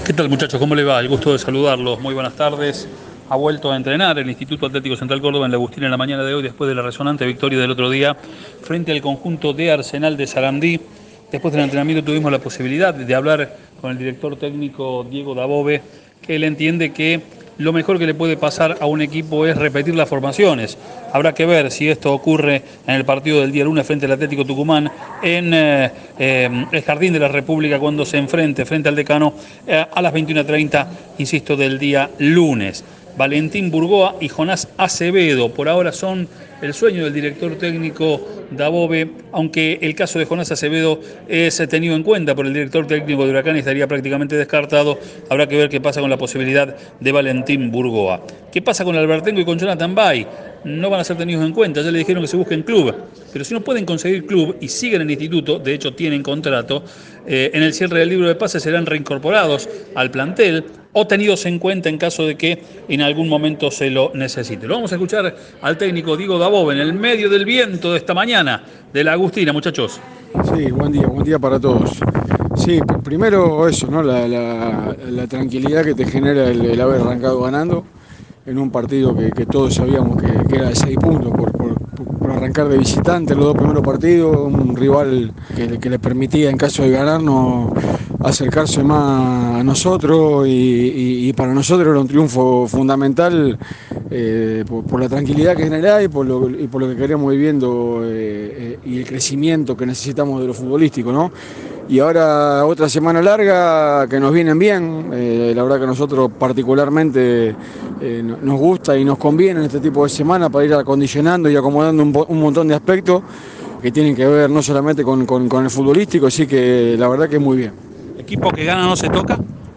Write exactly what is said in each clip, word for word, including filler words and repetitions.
¿Qué tal, muchachos? ¿Cómo le va? El gusto de saludarlos. Muy buenas tardes. Ha vuelto a entrenar el Instituto Atlético Central Córdoba en la Agustina en la mañana de hoy, después de la resonante victoria del otro día frente al conjunto de Arsenal de Sarandí. Después del entrenamiento tuvimos la posibilidad de hablar con el director técnico Diego Dabove, que él entiende que lo mejor que le puede pasar a un equipo es repetir las formaciones. Habrá que ver si esto ocurre en el partido del día lunes frente al Atlético Tucumán en eh, eh, el Jardín de la República, cuando se enfrente frente al Decano eh, a las veintiuna treinta, insisto, del día lunes. Valentín Burgoa y Jonás Acevedo por ahora son el sueño del director técnico Dabove, aunque el caso de Jonás Acevedo es tenido en cuenta por el director técnico de Huracán y estaría prácticamente descartado. Habrá que ver qué pasa con la posibilidad de Valentín Burgoa. ¿Qué pasa con Albertengo y con Jonathan Bay? No van a ser tenidos en cuenta, ya le dijeron que se busquen club, pero si no pueden conseguir club y siguen en el instituto, de hecho tienen contrato, eh, en el cierre del libro de pases serán reincorporados al plantel o tenidos en cuenta en caso de que en algún momento se lo necesite. Lo vamos a escuchar al técnico Diego Dabove en el medio del viento de esta mañana de la Agustina, muchachos. Sí, buen día, buen día para todos. Sí, primero eso, ¿no? La, la, la tranquilidad que te genera el, el haber arrancado ganando en un partido que, que todos sabíamos que, que era de seis puntos por, por, por arrancar de visitante los dos primeros partidos, un rival que, que le permitía en caso de ganarnos acercarse más a nosotros y, y, y para nosotros era un triunfo fundamental eh, por, por la tranquilidad que genera y por lo, y por lo que queríamos ir viendo eh, eh, y el crecimiento que necesitamos de lo futbolístico, ¿no? Y ahora otra semana larga que nos vienen bien, eh, la verdad que a nosotros particularmente eh, nos gusta y nos conviene en este tipo de semana para ir acondicionando y acomodando un, un montón de aspectos que tienen que ver no solamente con, con, con el futbolístico, así que la verdad que muy bien. ¿Equipo que gana no se toca?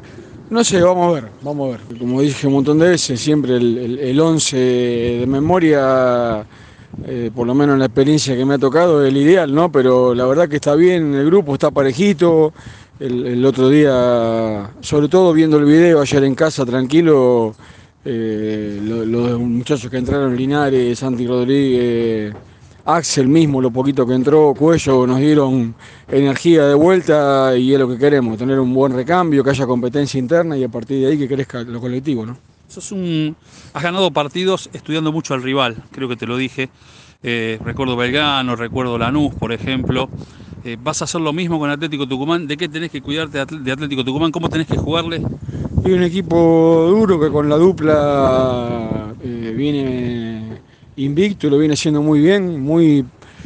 No sé, vamos a ver, vamos a ver. Como dije un montón de veces, siempre el, el, el once de memoria, eh, por lo menos en la experiencia que me ha tocado, es el ideal, ¿no? Pero la verdad que está bien, el grupo está parejito. El, el otro día, sobre todo viendo el video ayer en casa, tranquilo, eh, los, los muchachos que entraron, Linares, Santi Rodríguez, Axel mismo, lo poquito que entró, Cuello, nos dieron energía de vuelta y es lo que queremos, tener un buen recambio, que haya competencia interna y a partir de ahí que crezca lo colectivo, ¿no? Sos un... Has ganado partidos estudiando mucho al rival, creo que te lo dije. Eh, recuerdo Belgrano, recuerdo Lanús, por ejemplo. Eh, ¿Vas a hacer lo mismo con Atlético Tucumán? ¿De qué tenés que cuidarte de Atlético Tucumán? ¿Cómo tenés que jugarle? Y un equipo duro que con la dupla eh, viene invicto y lo viene haciendo muy bien, muy,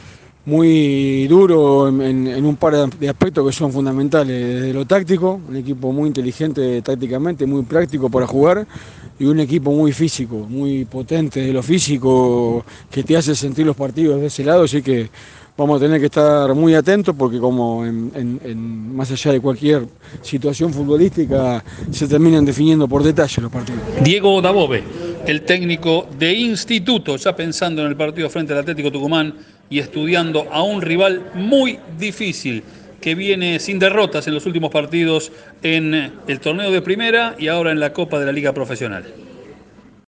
muy duro en, en un par de aspectos que son fundamentales. Desde lo táctico, un equipo muy inteligente tácticamente, muy práctico para jugar, y un equipo muy físico, muy potente de lo físico, que te hace sentir los partidos de ese lado, así que vamos a tener que estar muy atentos porque como en, en, en, más allá de cualquier situación futbolística, se terminan definiendo por detalle los partidos. Diego Dabove, el técnico de Instituto, ya pensando en el partido frente al Atlético Tucumán y estudiando a un rival muy difícil que viene sin derrotas en los últimos partidos en el torneo de primera y ahora en la Copa de la Liga Profesional.